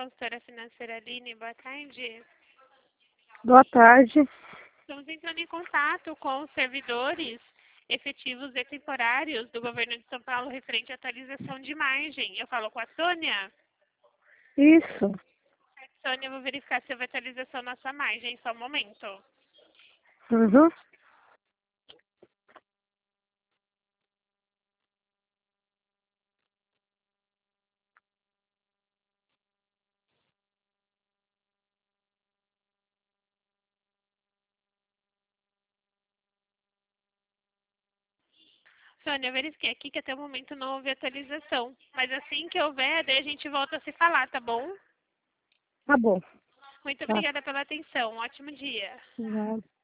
consultora financeira Aline, boa tarde. Boa tarde. Estamos entrando em contato com os servidores efetivos e temporários do governo de São Paulo referente à atualização de margem. Eu falo com a Sônia. Isso. Sônia, eu vou verificar se houve atualização na sua margem, só um momento. Uhum. Sônia, eu verifiquei aqui que até o momento não houve atualização. Mas assim que houver, daí a gente volta a se falar, tá bom? Tá bom. Muito Tá. obrigada pela atenção. Um ótimo dia. Obrigada.